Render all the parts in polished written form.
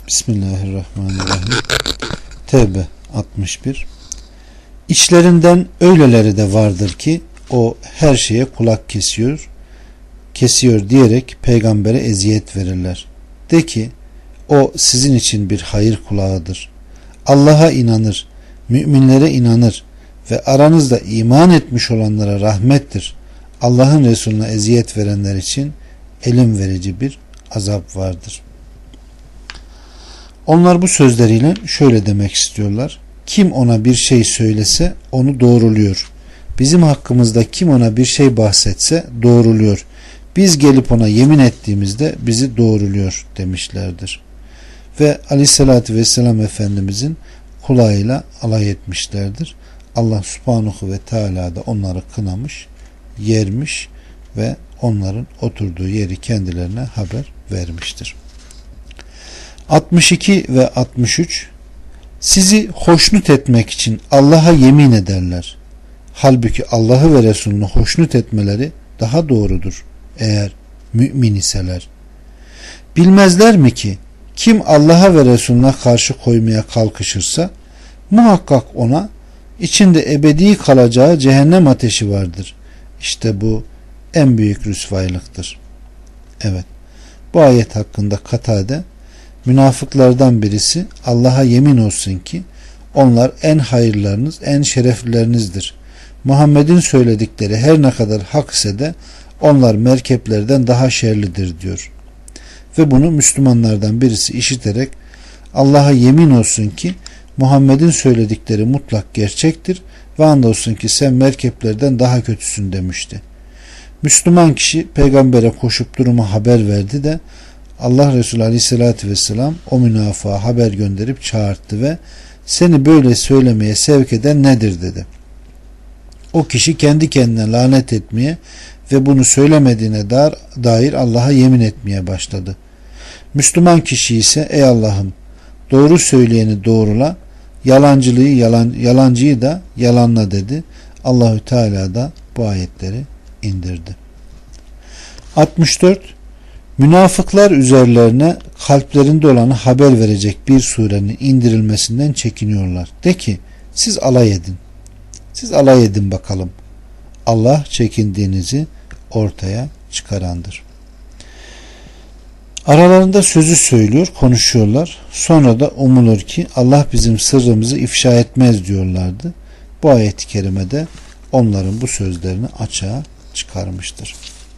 Bismillahirrahmanirrahim. Tevbe 61. İçlerinden öyleleri de vardır ki o her şeye kulak kesiyor diyerek peygambere eziyet verirler. De ki o sizin için bir hayır kulağıdır. Allah'a inanır, müminlere inanır ve aranızda iman etmiş olanlara rahmettir. Allah'ın Resulüne eziyet verenler için elim verici bir azap vardır. Onlar bu sözleriyle şöyle demek istiyorlar. Kim ona bir şey söylese onu doğruluyor. Bizim hakkımızda kim ona bir şey bahsetse doğruluyor. Biz gelip ona yemin ettiğimizde bizi doğruluyor demişlerdir. Ve Aleyhisselatü Vesselam Efendimizin kulağıyla alay etmişlerdir. Allah Subhanahu ve Teala da onları kınamış, yermiş ve onların oturduğu yeri kendilerine haber vermiştir. 62 ve 63. Sizi hoşnut etmek için Allah'a yemin ederler. Halbuki Allah'ı ve Resulünü hoşnut etmeleri daha doğrudur eğer mümin iseler. Bilmezler mi ki kim Allah'a ve Resulüne karşı koymaya kalkışırsa muhakkak ona içinde ebedi kalacağı cehennem ateşi vardır. İşte bu en büyük rüsvaylıktır. Evet, bu ayet hakkında Katade, münafıklardan birisi Allah'a yemin olsun ki onlar en hayırlarınız, en şereflilerinizdir. Muhammed'in söyledikleri her ne kadar hak ise de onlar merkeplerden daha şerlidir diyor. Ve bunu Müslümanlardan birisi işiterek Allah'a yemin olsun ki Muhammed'in söyledikleri mutlak gerçektir ve andolsun ki sen merkeplerden daha kötüsün demişti. Müslüman kişi peygambere koşup durumu haber verdi de Allah Resulü Aleyhisselatü Vesselam o münafığa haber gönderip çağırttı ve seni böyle söylemeye sevk eden nedir dedi. O kişi kendi kendine lanet etmeye ve bunu söylemediğine dair Allah'a yemin etmeye başladı. Müslüman kişi ise ey Allah'ım doğru söyleyeni doğrula, yalancıyı da yalanla dedi. Allahü Teala da bu ayetleri indirdi. 64. Münafıklar üzerlerine kalplerinde olanı haber verecek bir surenin indirilmesinden çekiniyorlar. De ki siz alay edin. Siz alay edin bakalım. Allah çekindiğinizi ortaya çıkarandır. Aralarında sözü söylüyor, konuşuyorlar. Sonra da umulur ki Allah bizim sırrımızı ifşa etmez diyorlardı. Bu ayet-i kerimede onların bu sözlerini açığa çıkarmıştır.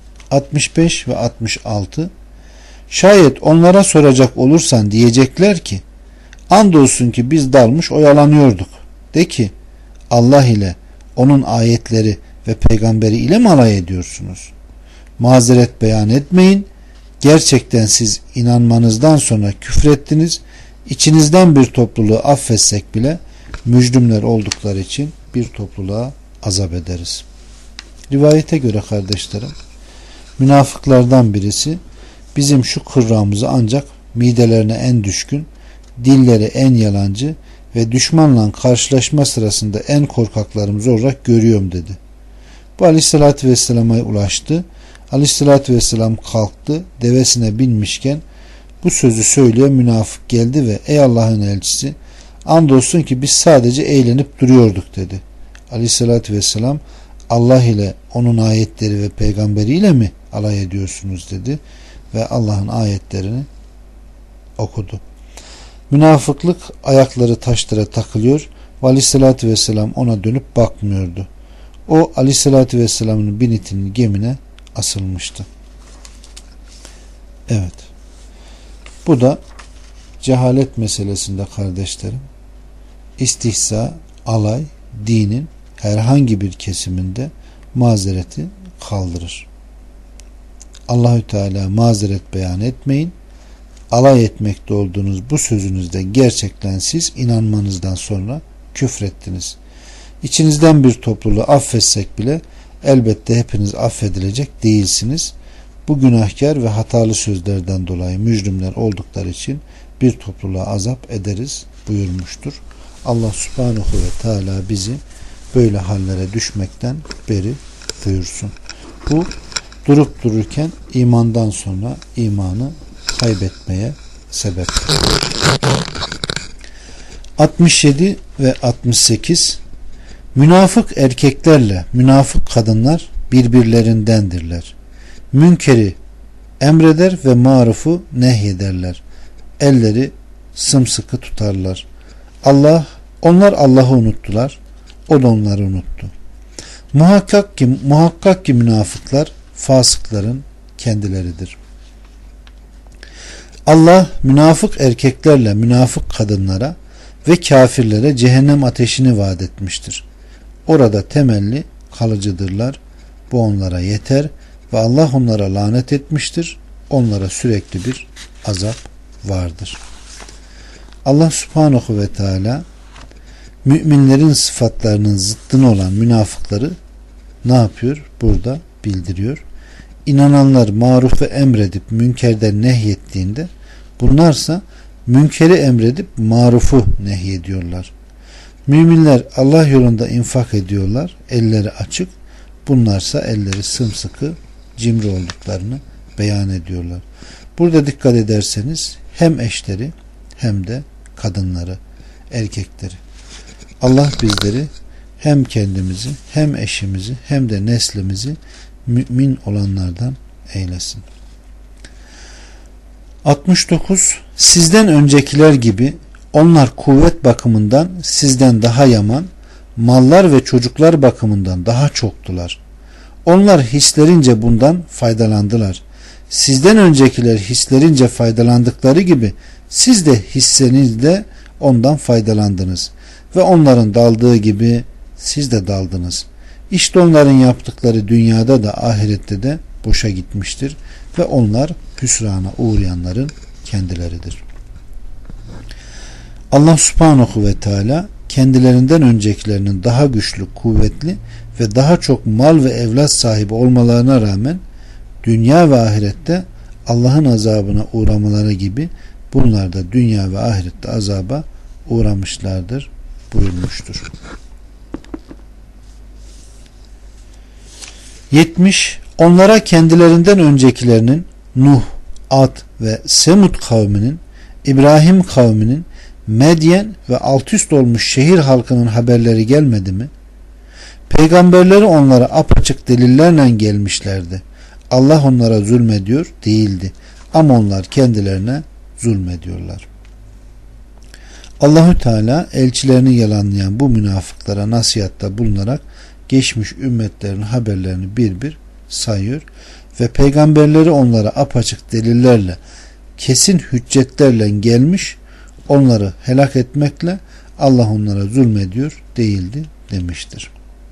65 ve 66. Şayet onlara soracak olursan diyecekler ki andolsun ki biz dalmış oyalanıyorduk. De ki Allah ile onun ayetleri ve peygamberi ile mi alay ediyorsunuz? Mazeret beyan etmeyin. Gerçekten siz inanmanızdan sonra küfrettiniz. İçinizden bir topluluğu affetsek bile mücrimler oldukları için bir topluluğa azap ederiz. Rivayete göre kardeşlerim, münafıklardan birisi bizim şu kırrağımızı ancak midelerine en düşkün, dilleri en yalancı ve düşmanla karşılaşma sırasında en korkaklarımız olarak görüyorum dedi. Bu Aleyhisselatü Vesselam'a ulaştı. Aleyhisselatü Vesselam kalktı, devesine binmişken bu sözü söyleyen münafık geldi ve ey Allah'ın elçisi andolsun ki biz sadece eğlenip duruyorduk dedi. Aleyhisselatü Vesselam Allah ile onun ayetleri ve peygamberiyle mi alay ediyorsunuz dedi ve Allah'ın ayetlerini okudu. Münafıklık ayakları taşlara takılıyor ve Aleyhisselatü Vesselam ona dönüp bakmıyordu. O Aleyhisselatü Vesselam'ın binitinin gemine asılmıştı. Evet. Bu da cehalet meselesinde kardeşlerim, istihza, alay, dinin herhangi bir kesiminde mazereti kaldırır. Allahü Teala mazeret beyan etmeyin. Alay etmekte olduğunuz bu sözünüzde gerçekten siz inanmanızdan sonra küfrettiniz. İçinizden bir topluluğu affetsek bile elbette hepiniz affedilecek değilsiniz. Bu günahkar ve hatalı sözlerden dolayı mücrimler oldukları için bir topluluğa azap ederiz buyurmuştur. Allah Subhanahu ve Teala bizi böyle hallere düşmekten beri buyursun. Bu durup dururken imandan sonra imanı kaybetmeye sebep olur. 67 ve 68 Münafık erkeklerle münafık kadınlar birbirlerindendirler. Münkeri emreder ve marufu nehyederler. Elleri sımsıkı tutarlar. Onlar Allah'ı unuttular. O da onları unuttu. Muhakkak ki münafıklar fasıkların kendileridir. Allah münafık erkeklerle münafık kadınlara ve kafirlere cehennem ateşini vaat etmiştir. Orada temelli kalıcıdırlar. Bu onlara yeter ve Allah onlara lanet etmiştir. Onlara sürekli bir azap vardır. Allah Subhanahu ve Teala müminlerin sıfatlarının zıttını olan münafıkları ne yapıyor? Burada bildiriyor. İnananlar marufu emredip münkerden nehyettiğinde bunlarsa münkeri emredip marufu nehyediyorlar. Müminler Allah yolunda infak ediyorlar. Elleri açık. Bunlarsa elleri sımsıkı cimri olduklarını beyan ediyorlar. Burada dikkat ederseniz hem eşleri hem de kadınları, erkekleri. Allah bizleri hem kendimizi hem eşimizi hem de neslimizi mümin olanlardan eylesin. 69. Sizden öncekiler gibi onlar kuvvet bakımından sizden daha yaman, mallar ve çocuklar bakımından daha çoktular. Onlar hislerince bundan faydalandılar. Sizden öncekiler hislerince faydalandıkları gibi siz de hissenizde ondan faydalandınız ve onların daldığı gibi siz de daldınız. İşte onların yaptıkları dünyada da ahirette de boşa gitmiştir ve onlar hüsrana uğrayanların kendileridir. Allah Subhanahu ve Teala kendilerinden öncekilerinin daha güçlü, kuvvetli ve daha çok mal ve evlat sahibi olmalarına rağmen dünya ve ahirette Allah'ın azabına uğramaları gibi bunlar da dünya ve ahirette azaba uğramışlardır buyurmuştur. 70. Onlara kendilerinden öncekilerinin Nuh, Ad ve Semud kavminin, İbrahim kavminin, Medyen ve alt üst olmuş şehir halkının haberleri gelmedi mi? Peygamberleri onlara apaçık delillerle gelmişlerdi. Allah onlara zulmediyor değildi. Ama onlar kendilerine zulmediyorlar. Allahü Teala elçilerini yalanlayan bu münafıklara nasihatta bulunarak geçmiş ümmetlerin haberlerini bir bir sayıyor ve peygamberleri onlara apaçık delillerle, kesin hüccetlerle gelmiş, onları helak etmekle Allah onlara zulmediyor değildi demiştir.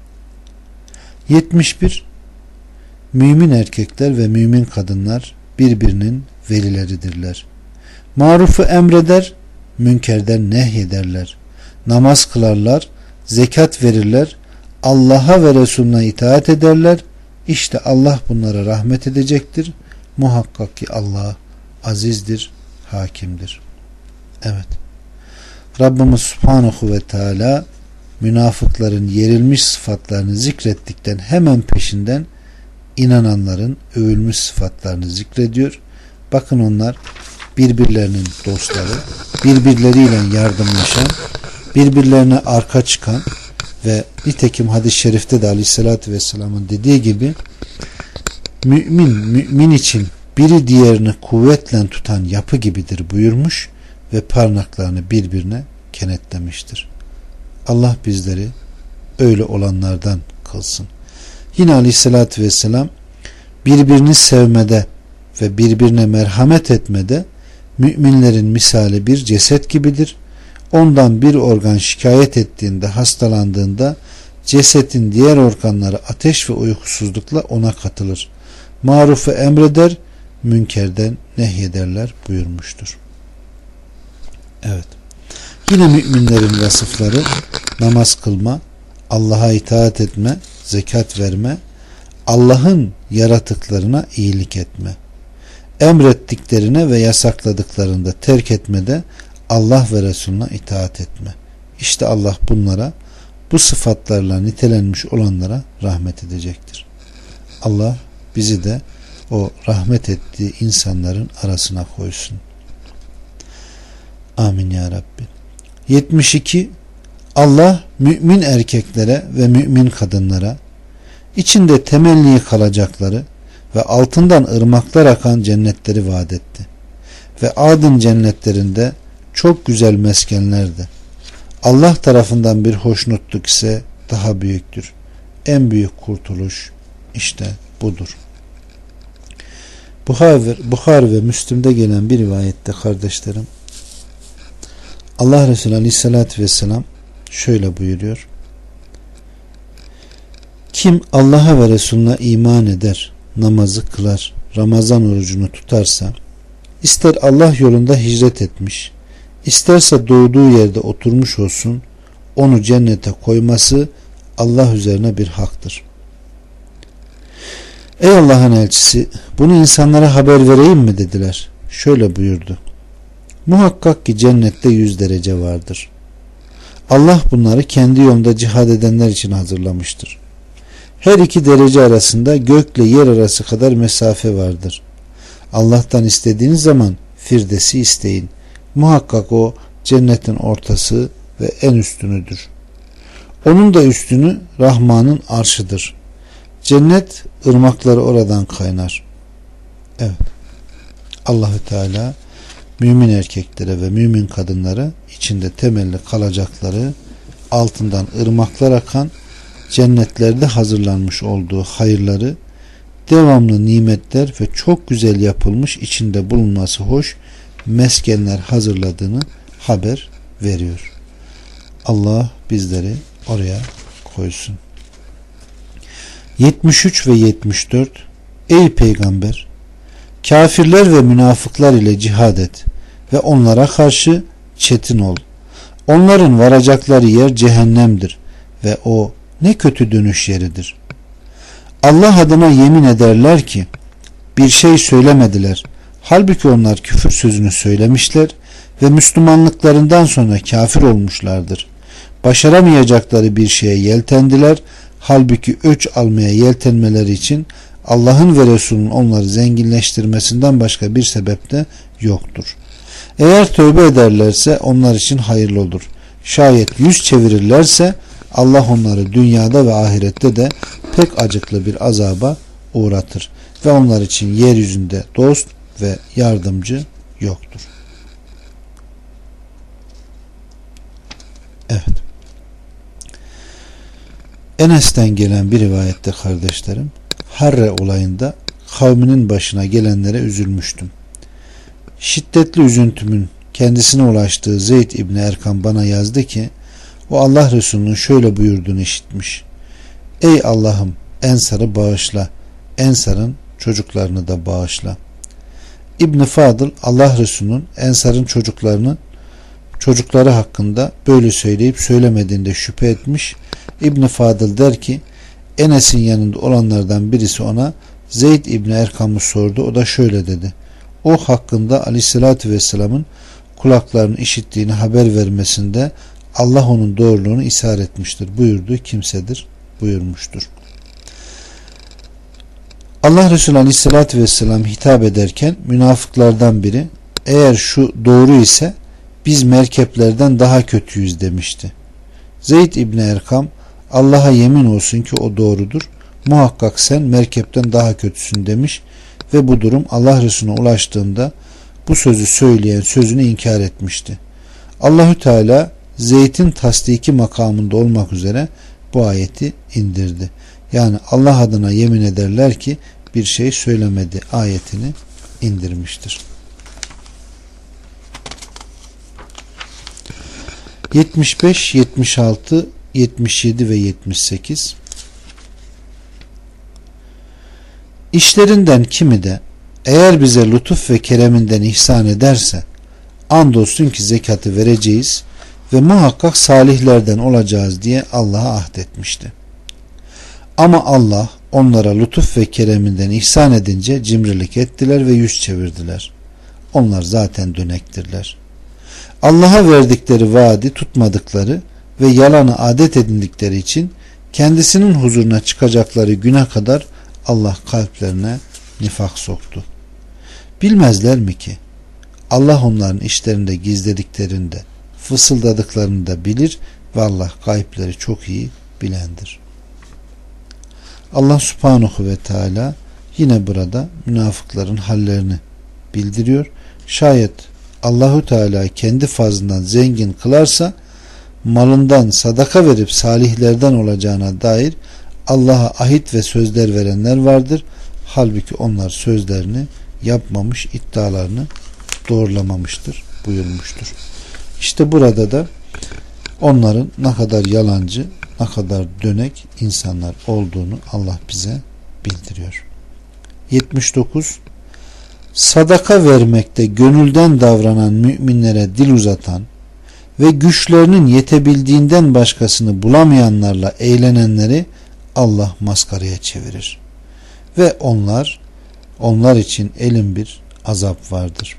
71. Mümin erkekler ve mümin kadınlar birbirinin velileridirler. Marufu emreder, münkerden nehyederler. Namaz kılarlar, zekat verirler, Allah'a ve Resulüne itaat ederler. İşte Allah bunlara rahmet edecektir. Muhakkak ki Allah azizdir, hakimdir. Evet. Rabbimiz Subhanahu ve Teala münafıkların yerilmiş sıfatlarını zikrettikten hemen peşinden inananların övülmüş sıfatlarını zikrediyor. Bakın onlar birbirlerinin dostları, birbirleriyle yardımlaşan, birbirlerine arka çıkan ve nitekim hadis-i şerifte de Aleyhisselatü Vesselam'ın dediği gibi mümin için biri diğerini kuvvetle tutan yapı gibidir buyurmuş ve parmaklarını birbirine kenetlemiştir. Allah bizleri öyle olanlardan kılsın. Yine Aleyhisselatü Vesselam birbirini sevmede ve birbirine merhamet etmede müminlerin misali bir ceset gibidir. Ondan bir organ şikayet ettiğinde, hastalandığında cesetin diğer organları ateş ve uykusuzlukla ona katılır. Marufu emreder, münkerden nehyederler buyurmuştur. Evet. Yine müminlerin vasıfları namaz kılma, Allah'a itaat etme, zekat verme, Allah'ın yaratıklarına iyilik etme, emrettiklerine ve yasakladıklarında terk etmede Allah ve Resulüne itaat etme. İşte Allah bunlara, bu sıfatlarla nitelenmiş olanlara rahmet edecektir. Allah bizi de o rahmet ettiği insanların arasına koysun. Amin ya Rabbi. 72. Allah mümin erkeklere ve mümin kadınlara içinde temelli kalacakları ve altından ırmaklar akan cennetleri vaat etti. Ve Adın cennetlerinde çok güzel meskenlerdi. Allah tarafından bir hoşnutluk ise daha büyüktür. En büyük kurtuluş işte budur. Buhari ve Müslim'de gelen bir rivayette kardeşlerim, Allah Resulü Aleyhisselatü Vesselam şöyle buyuruyor: kim Allah'a ve Resulüne iman eder, namazı kılar, Ramazan orucunu tutarsa, ister Allah yolunda hicret etmiş, isterse doğduğu yerde oturmuş olsun, onu cennete koyması Allah üzerine bir haktır. Ey Allah'ın elçisi, bunu insanlara haber vereyim mi dediler. Şöyle buyurdu: muhakkak ki cennette 100 derece vardır. Allah bunları kendi yolunda cihad edenler için hazırlamıştır. Her iki derece arasında gökle yer arası kadar mesafe vardır. Allah'tan istediğiniz zaman Firdevs'i isteyin. Muhakkak o cennetin ortası ve en üstünüdür. Onun da üstünü Rahman'ın arşıdır. Cennet ırmakları oradan kaynar. Evet. Allahü Teala mümin erkeklere ve mümin kadınlara içinde temelli kalacakları, altından ırmaklar akan cennetlerde hazırlanmış olduğu hayırları, devamlı nimetler ve çok güzel yapılmış, içinde bulunması hoş meskenler hazırladığını haber veriyor. Allah bizleri oraya koysun. 73 ve 74. Ey peygamber, kafirler ve münafıklar ile cihad et ve onlara karşı çetin ol. Onların varacakları yer cehennemdir ve o ne kötü dönüş yeridir. Allah adına yemin ederler ki bir şey söylemediler. Halbuki onlar küfür sözünü söylemişler ve Müslümanlıklarından sonra kafir olmuşlardır. Başaramayacakları bir şeye yeltendiler. Halbuki öç almaya yeltenmeleri için Allah'ın ve Resul'ün onları zenginleştirmesinden başka bir sebep de yoktur. Eğer tövbe ederlerse onlar için hayırlı olur. Şayet yüz çevirirlerse Allah onları dünyada ve ahirette de pek acıklı bir azaba uğratır ve onlar için yeryüzünde dost ve yardımcı yoktur. Evet. Enes'ten gelen bir rivayette kardeşlerim, Harre olayında kavminin başına gelenlere üzülmüştüm. Şiddetli üzüntümün kendisine ulaştığı Zeyd İbni Erkam bana yazdı ki o Allah Resulü'nün şöyle buyurduğunu işitmiş: ey Allah'ım, Ensar'ı bağışla, Ensar'ın çocuklarını da bağışla. İbn Fadıl Allah Resulü'nün Ensar'ın çocukları hakkında böyle söyleyip söylemediğinde şüphe etmiş. İbn Fadıl der ki Enes'in yanında olanlardan birisi ona Zeyd İbni Erkam'ı sordu. O da şöyle dedi: o hakkında Aleyhisselatü Vesselam'ın kulaklarının işittiğini haber vermesinde Allah onun doğruluğunu ishar etmiştir buyurduğu kimsedir buyurmuştur. Allah Resulü Aleyhisselatü Vesselam hitap ederken münafıklardan biri eğer şu doğru ise biz merkeplerden daha kötüyüz demişti. Zeyd İbni Erkam Allah'a yemin olsun ki o doğrudur. Muhakkak sen merkepten daha kötüsün demiş ve bu durum Allah Resulüne ulaştığında bu sözü söyleyen sözünü inkar etmişti. Allahü Teala Zeyd'in tasdiki makamında olmak üzere bu ayeti indirdi. Yani Allah adına yemin ederler ki bir şey söylemedi ayetini indirmiştir. 75, 76, 77 ve 78. İşlerinden kimi de eğer bize lütuf ve kereminden ihsan ederse andolsun ki zekatı vereceğiz ve muhakkak salihlerden olacağız diye Allah'a ahdetmişti. Ama Allah onlara lütuf ve kereminden ihsan edince cimrilik ettiler ve yüz çevirdiler. Onlar zaten dönektirler. Allah'a verdikleri vaadi tutmadıkları ve yalanı adet edindikleri için kendisinin huzuruna çıkacakları güne kadar Allah kalplerine nifak soktu. Bilmezler mi ki Allah onların işlerinde gizlediklerinde fısıldadıklarını da bilir ve Allah gayipleri çok iyi bilendir. Allah subhanahu ve teala yine burada münafıkların hallerini bildiriyor. Şayet Allahu Teala kendi fazlından zengin kılarsa malından sadaka verip salihlerden olacağına dair Allah'a ahit ve sözler verenler vardır. Halbuki onlar sözlerini yapmamış, iddialarını doğrulamamıştır buyurmuştur. İşte burada da onların ne kadar yalancı, ne kadar dönek insanlar olduğunu Allah bize bildiriyor. 79. Sadaka vermekte gönülden davranan müminlere dil uzatan ve güçlerinin yetebildiğinden başkasını bulamayanlarla eğlenenleri Allah maskaraya çevirir. Ve onlar için elin bir azap vardır.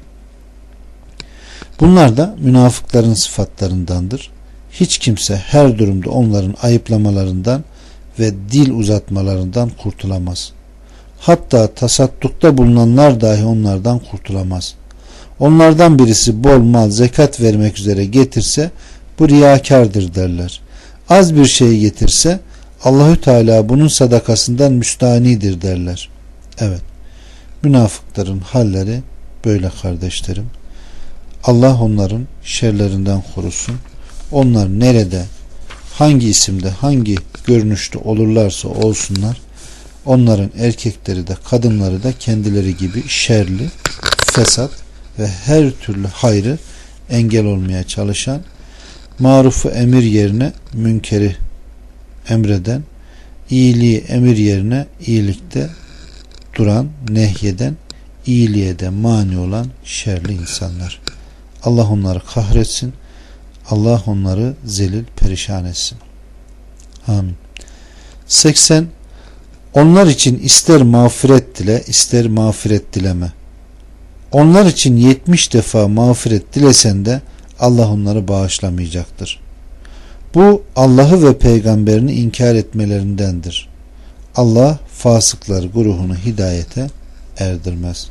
Bunlar da münafıkların sıfatlarındandır. Hiç kimse her durumda onların ayıplamalarından ve dil uzatmalarından kurtulamaz. Hatta tasaddukta bulunanlar dahi onlardan kurtulamaz. Onlardan birisi bol mal zekat vermek üzere getirse bu riyakardır derler. Az bir şey getirse Allahü Teala bunun sadakasından müstahnidir derler. Evet, münafıkların halleri böyle kardeşlerim. Allah onların şerlerinden korusun. Onlar nerede, hangi isimde, hangi görünüşte olurlarsa olsunlar, onların erkekleri de kadınları da kendileri gibi şerli, fesat ve her türlü hayrı engel olmaya çalışan, marufu emir yerine münkeri emreden, iyiliği emir yerine iyilikte duran, nehyeden, iyiliğe de mani olan şerli insanlar. Allah onları kahretsin. Allah onları zelil perişan etsin. Amin. 80. Onlar için ister mağfiret dile, ister mağfiret dileme. Onlar için 70 defa mağfiret dilesen de Allah onları bağışlamayacaktır. Bu Allah'ı ve peygamberini inkar etmelerindendir. Allah fasıklar grubunu hidayete erdirmez.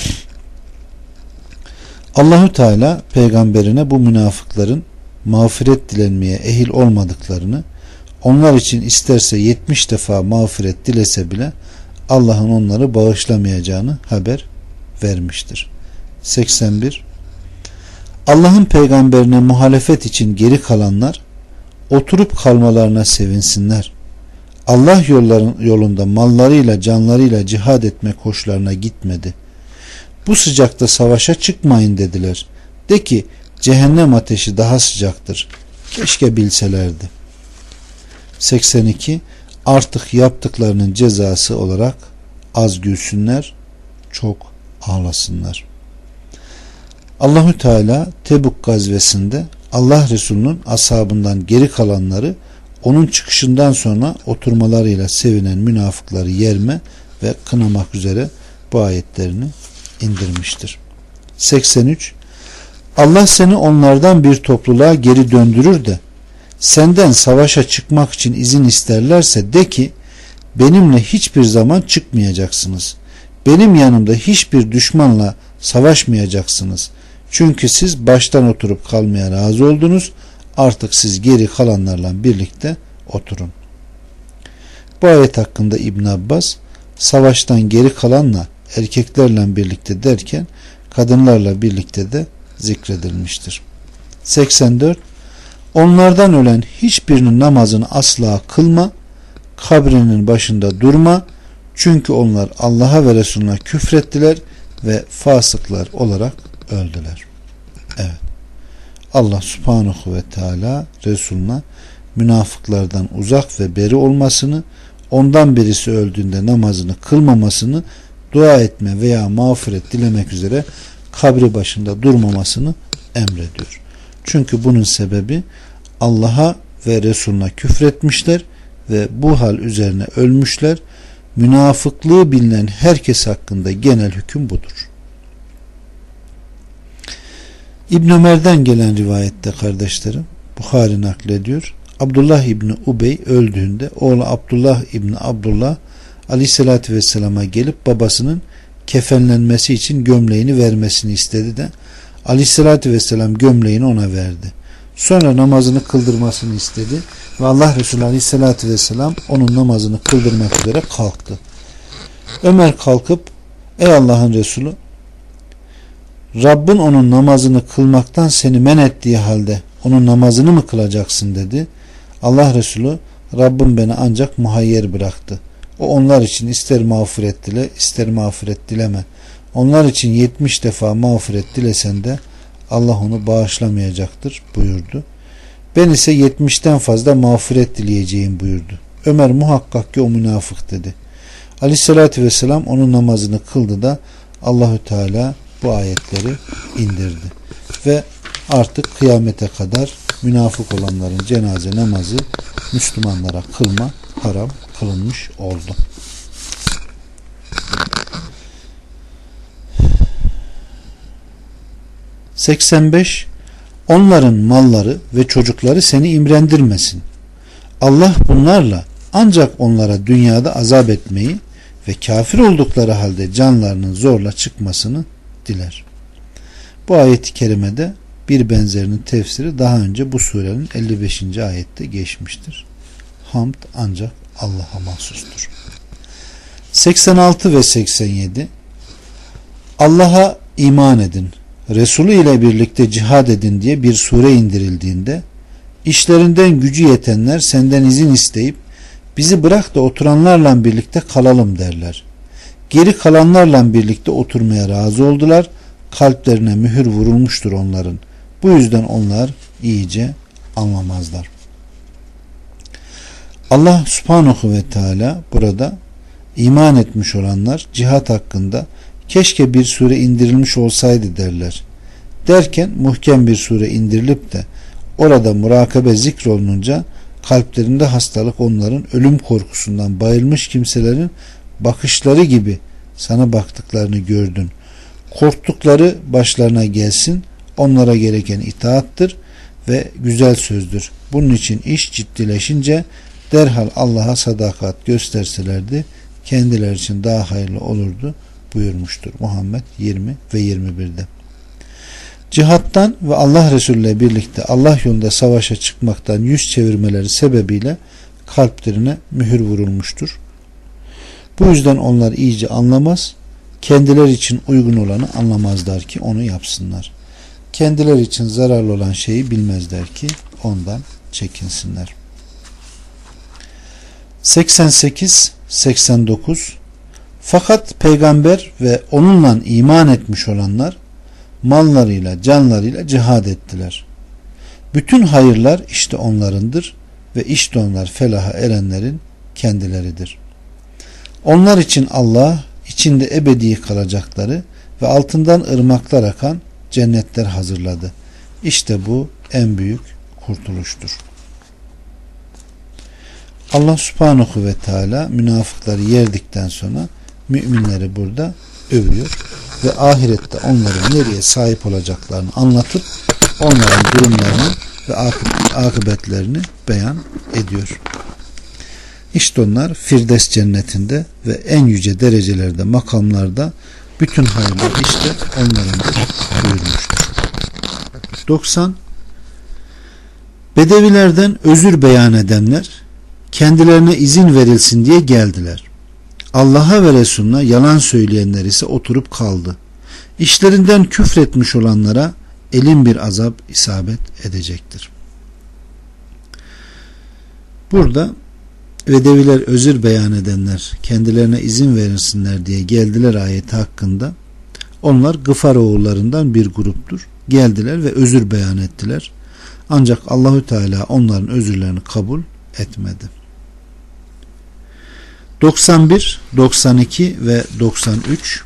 Allahü Teala peygamberine bu münafıkların mağfiret dilenmeye ehil olmadıklarını, onlar için isterse 70 defa mağfiret dilese bile Allah'ın onları bağışlamayacağını haber vermiştir. 81. Allah'ın peygamberine muhalefet için geri kalanlar oturup kalmalarına sevinsinler. Allah yolunda mallarıyla canlarıyla cihad etmek hoşlarına gitmedi. Bu sıcakta savaşa çıkmayın dediler. De ki cehennem ateşi daha sıcaktır. Keşke bilselerdi. 82. Artık yaptıklarının cezası olarak az gülsünler, çok ağlasınlar. Allahü Teala Tebuk gazvesinde Allah Resulü'nün ashabından geri kalanları onun çıkışından sonra oturmalarıyla sevinen münafıkları yerme ve kınamak üzere bu ayetlerini indirmiştir. 83. Allah seni onlardan bir topluluğa geri döndürür de senden savaşa çıkmak için izin isterlerse de ki benimle hiçbir zaman çıkmayacaksınız. Benim yanımda hiçbir düşmanla savaşmayacaksınız. Çünkü siz baştan oturup kalmaya razı oldunuz. Artık siz geri kalanlarla birlikte oturun. Bu ayet hakkında İbn Abbas savaştan geri kalanla erkeklerle birlikte derken kadınlarla birlikte de zikredilmiştir. 84. Onlardan ölen hiçbirinin namazını asla kılma, kabrinin başında durma, çünkü onlar Allah'a ve Resulüne küfrettiler ve fasıklar olarak öldüler. Evet. Allah subhanahu ve teala Resulüne münafıklardan uzak ve beri olmasını, ondan birisi öldüğünde namazını kılmamasını, dua etme veya mağfiret dilemek üzere kabri başında durmamasını emrediyor. Çünkü bunun sebebi Allah'a ve Resulüne küfretmişler ve bu hal üzerine ölmüşler. Münafıklığı bilinen herkes hakkında genel hüküm budur. İbn Ömer'den gelen rivayette kardeşlerim, Buhari naklediyor. Abdullah İbni Ubey öldüğünde oğlu Abdullah İbni Abdullah Aleyhisselatü Vesselam'a gelip babasının kefenlenmesi için gömleğini vermesini istedi de Aleyhisselatü Vesselam gömleğini ona verdi. Sonra namazını kıldırmasını istedi ve Allah Resulü Aleyhisselatü Vesselam onun namazını kıldırmak üzere kalktı. Ömer kalkıp ey Allah'ın Resulü, Rabbin onun namazını kılmaktan seni men ettiği halde onun namazını mı kılacaksın dedi. Allah Resulü Rabbim beni ancak muhayyer bıraktı. O onlar için ister mağfiret dile ister mağfiret dileme. Onlar için 70 defa mağfiret dilesen de Allah onu bağışlamayacaktır buyurdu. Ben ise 70'ten fazla mağfiret dileyeceğim buyurdu. Ömer muhakkak ki o münafık dedi. Aleyhissalatü vesselam onun namazını kıldı da Allahü Teala bu ayetleri indirdi. Ve artık kıyamete kadar münafık olanların cenaze namazı Müslümanlara kılma haram kılınmış oldu. ...85 Onların malları ve çocukları seni imrendirmesin. Allah bunlarla ancak onlara dünyada azap etmeyi ve kafir oldukları halde canlarının zorla çıkmasını diler. Bu ayet-i kerimede bir benzerinin tefsiri daha önce bu surenin 55. ayette geçmiştir. Hamd ancak Allah'a mahsustur. 86 ve 87 Allah'a iman edin, Resulü ile birlikte cihad edin diye bir sure indirildiğinde işlerinden gücü yetenler senden izin isteyip bizi bırak da oturanlarla birlikte kalalım derler. Geri kalanlarla birlikte oturmaya razı oldular. Kalplerine mühür vurulmuştur onların. Bu yüzden onlar iyice anlamazlar. Allah Subhanahu ve Teala burada iman etmiş olanlar cihat hakkında keşke bir sure indirilmiş olsaydı derler. Derken muhkem bir sure indirilip de orada murakabe zikrolununca kalplerinde hastalık onların ölüm korkusundan bayılmış kimselerin bakışları gibi sana baktıklarını gördün. Korktukları başlarına gelsin, onlara gereken itaattır ve güzel sözdür. Bunun için iş ciddileşince derhal Allah'a sadakat gösterselerdi kendileri için daha hayırlı olurdu buyurmuştur. Muhammed 20 ve 21'de. Cihattan ve Allah Resulü ile birlikte Allah yolunda savaşa çıkmaktan yüz çevirmeleri sebebiyle kalplerine mühür vurulmuştur. Bu yüzden onlar iyice anlamaz, kendileri için uygun olanı anlamazlar ki onu yapsınlar. Kendileri için zararlı olan şeyi bilmezler ki ondan çekinsinler. 88-89 Fakat peygamber ve onunla iman etmiş olanlar mallarıyla, canlarıyla cihad ettiler. Bütün hayırlar işte onlarındır ve işte onlar felaha erenlerin kendileridir. Onlar için Allah içinde ebedi kalacakları ve altından ırmaklar akan cennetler hazırladı. İşte bu en büyük kurtuluştur. Allah Subhanahu ve Teala münafıkları yerdikten sonra müminleri burada övüyor ve ahirette onların nereye sahip olacaklarını anlatıp onların durumlarını ve akıbetlerini beyan ediyor. İşte onlar Firdevs cennetinde ve en yüce derecelerde, makamlarda bütün hayırlar işte onların buyurmuştur. 90 Bedevilerden özür beyan edenler kendilerine izin verilsin diye geldiler. Allah'a ve Resulüne yalan söyleyenler ise oturup kaldı. İşlerinden küfretmiş olanlara elin bir azap isabet edecektir. Burada Bedeviler özür beyan edenler kendilerine izin verilsinler diye geldiler ayeti hakkında. Onlar Gıfar oğullarından bir gruptur. Geldiler ve özür beyan ettiler. Ancak Allahü Teala onların özürlerini kabul etmedi. 91, 92 ve 93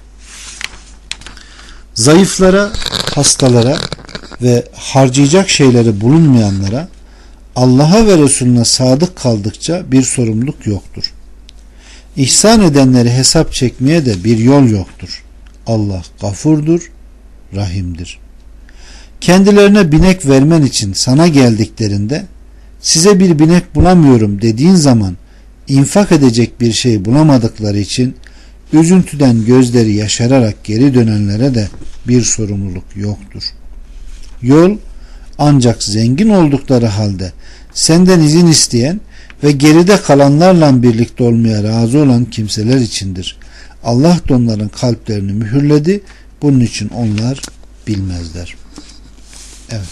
Zayıflara, hastalara ve harcayacak şeyleri bulunmayanlara Allah'a ve Resulüne sadık kaldıkça bir sorumluluk yoktur. İhsan edenleri hesap çekmeye de bir yol yoktur. Allah gafurdur, rahimdir. Kendilerine binek vermen için sana geldiklerinde size bir binek bulamıyorum dediğin zaman infak edecek bir şey bulamadıkları için üzüntüden gözleri yaşararak geri dönenlere de bir sorumluluk yoktur. Yol Ancak zengin oldukları halde senden izin isteyen ve geride kalanlarla birlikte olmaya razı olan kimseler içindir. Allah da onların kalplerini mühürledi. Bunun için onlar bilmezler. Evet.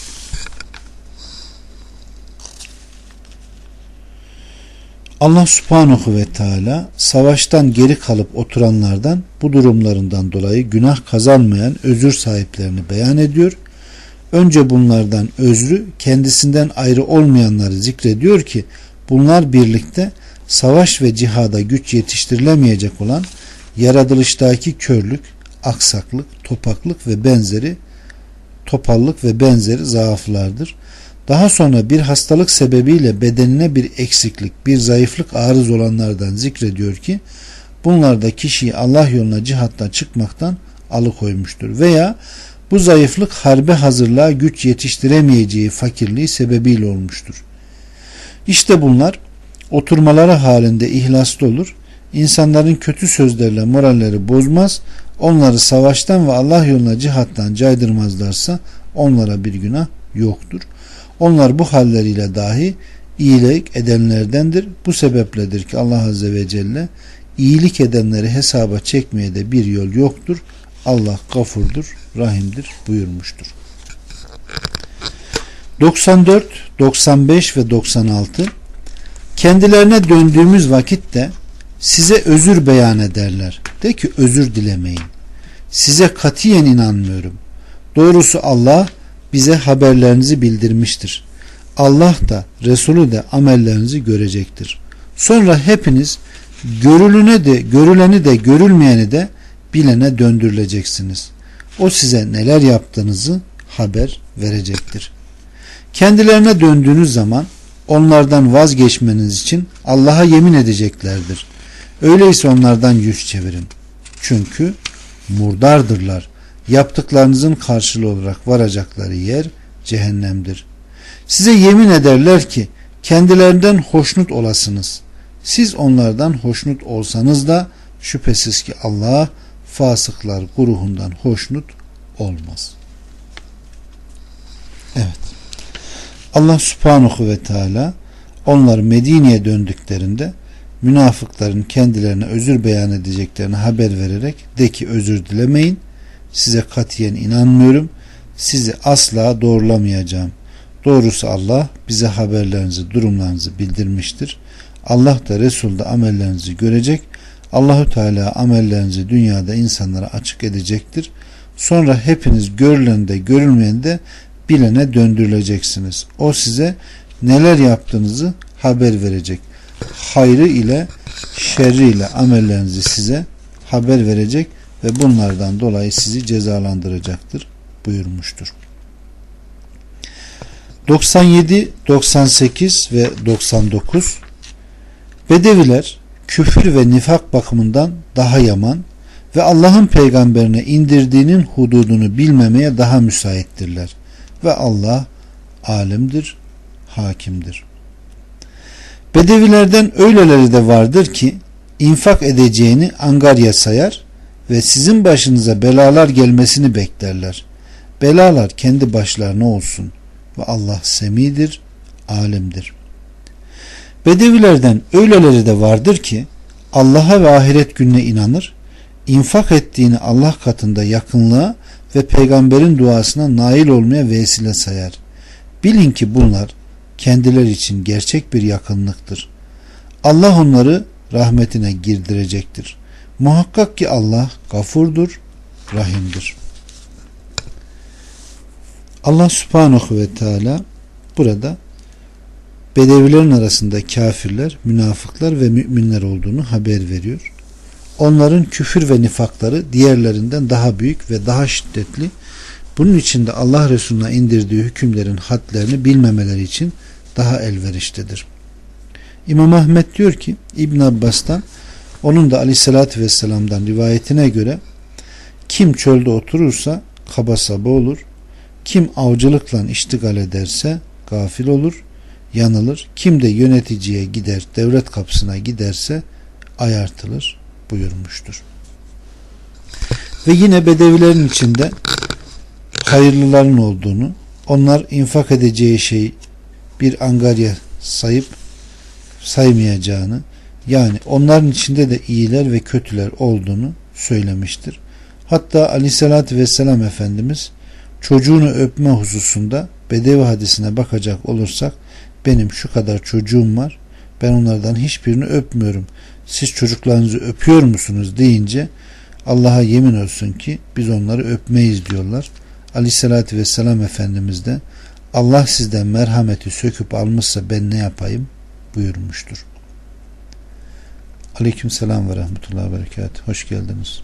Allah subhanahu ve teala savaştan geri kalıp oturanlardan bu durumlarından dolayı günah kazanmayan özür sahiplerini beyan ediyor. Önce bunlardan özrü kendisinden ayrı olmayanları zikrediyor ki bunlar birlikte savaş ve cihada güç yetiştirilemeyecek olan yaratılıştaki körlük, aksaklık, topallık ve benzeri zaaflardır. Daha sonra bir hastalık sebebiyle bedenine bir eksiklik, bir zayıflık arız olanlardan zikrediyor ki bunlar da kişiyi Allah yoluna cihatta çıkmaktan alıkoymuştur. Veya bu zayıflık harbe hazırlığa güç yetiştiremeyeceği fakirliği sebebiyle olmuştur. İşte bunlar oturmaları halinde ihlaslı olur. İnsanların kötü sözlerle moralleri bozmaz. Onları savaştan ve Allah yoluna cihattan caydırmazlarsa onlara bir günah yoktur. Onlar bu halleriyle dahi iyilik edenlerdendir. Bu sebepledir ki Allah Azze ve Celle iyilik edenleri hesaba çekmeye de bir yol yoktur. Allah gafurdur, rahimdir buyurmuştur. 94, 95 ve 96 kendilerine döndüğümüz vakitte size özür beyan ederler. De ki özür dilemeyin. Size katiyen inanmıyorum. Doğrusu Allah bize haberlerinizi bildirmiştir. Allah da Resulü de amellerinizi görecektir. Sonra hepiniz görüleni de görülmeyeni de bilene döndürüleceksiniz. O size neler yaptığınızı haber verecektir. Kendilerine döndüğünüz zaman onlardan vazgeçmeniz için Allah'a yemin edeceklerdir. Öyleyse onlardan yüz çevirin. Çünkü murdardırlar. Yaptıklarınızın karşılığı olarak varacakları yer cehennemdir. Size yemin ederler ki kendilerinden hoşnut olasınız. Siz onlardan hoşnut olsanız da şüphesiz ki Allah fasıklar guruhundan hoşnut olmaz. Evet. Allah subhanahu ve teala onlar Medine'ye döndüklerinde münafıkların kendilerine özür beyan edeceklerini haber vererek de ki özür dilemeyin. Size katiyen inanmıyorum. Sizi asla doğrulamayacağım. Doğrusu Allah bize haberlerinizi, durumlarınızı bildirmiştir. Allah da Resul de amellerinizi görecek. Allahu Teala amellerinizi dünyada insanlara açık edecektir. Sonra hepiniz görüleni de görülmeyeni de bilene döndürüleceksiniz. O size neler yaptığınızı haber verecek. Hayrı ile şerri ile amellerinizi size haber verecek ve bunlardan dolayı sizi cezalandıracaktır buyurmuştur. 97, 98 ve 99 Bedeviler küfür ve nifak bakımından daha yaman ve Allah'ın peygamberine indirdiğinin hududunu bilmemeye daha müsaittirler. Ve Allah alimdir, hakimdir. Bedevilerden öyleleri de vardır ki infak edeceğini angarya sayar ve sizin başınıza belalar gelmesini beklerler. Belalar kendi başlarına olsun ve Allah semidir, alimdir. Bedevilerden öyleleri de vardır ki Allah'a ve ahiret gününe inanır, infak ettiğini Allah katında yakınlığa ve peygamberin duasına nail olmaya vesile sayar. Bilin ki bunlar kendileri için gerçek bir yakınlıktır. Allah onları rahmetine girdirecektir. Muhakkak ki Allah gafurdur, rahimdir. Allah subhanahu ve teala burada Bedevilerin arasında kafirler, münafıklar ve müminler olduğunu haber veriyor. Onların küfür ve nifakları diğerlerinden daha büyük ve daha şiddetli. Bunun için de Allah Resulü'ne indirdiği hükümlerin hadlerini bilmemeleri için daha elverişlidir. İmam Ahmet diyor ki İbn Abbas'tan, onun da Aleyhisselatü Vesselam'dan rivayetine göre kim çölde oturursa kaba saba olur, kim avcılıkla iştigal ederse gafil olur, yanılır, kim de yöneticiye gider, devlet kapısına giderse ayartılır buyurmuştur. Ve yine Bedevilerin içinde hayırlıların olduğunu, onlar infak edeceği şey bir angarya saymayacağını, yani onların içinde de iyiler ve kötüler olduğunu söylemiştir. Hatta Aleyhisselatü Vesselam Efendimiz çocuğunu öpme hususunda Bedevi hadisine bakacak olursak, benim şu kadar çocuğum var, ben onlardan hiçbirini öpmüyorum, siz çocuklarınızı öpüyor musunuz deyince, Allah'a yemin olsun ki biz onları öpmeyiz diyorlar. Aleyhisselatü Vesselam Efendimiz de Allah sizden merhameti söküp almışsa ben ne yapayım buyurmuştur. Aleykümselam ve rahmetullahi ve berekatuhu. Hoş geldiniz.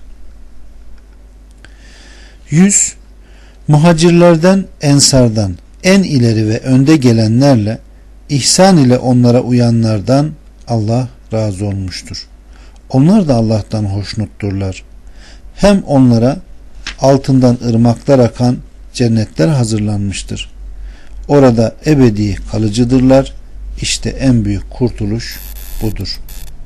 100. Muhacirlerden, ensardan en ileri ve önde gelenlerle ihsan ile onlara uyanlardan Allah razı olmuştur. Onlar da Allah'tan hoşnutturlar. Hem onlara altından ırmaklar akan cennetler hazırlanmıştır. Orada ebedi kalıcıdırlar. İşte en büyük kurtuluş budur.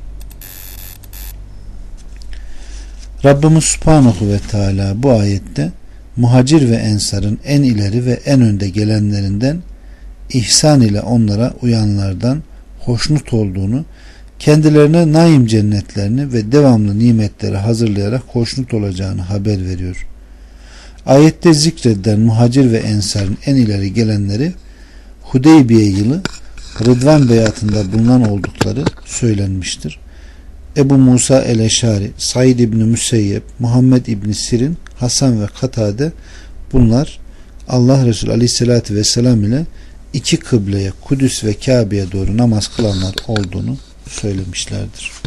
Rabbimiz Subhanahu ve Teala bu ayette muhacir ve ensarın en ileri ve en önde gelenlerinden, ihsan ile onlara uyanlardan hoşnut olduğunu, kendilerine naim cennetlerini ve devamlı nimetleri hazırlayarak hoşnut olacağını haber veriyor. Ayette zikredilen muhacir ve ensarın en ileri gelenleri Hudeybiye yılı Rıdvan beyatında bulunan oldukları söylenmiştir. Ebu Musa el-Eşari, Said İbni Müseyyep, Muhammed İbni Sirin, Hasan ve Katade, bunlar Allah Resulü Aleyhisselatü Vesselam ile iki kıbleye, Kudüs ve Kabe'ye doğru namaz kılanlar olduğunu söylemişlerdir.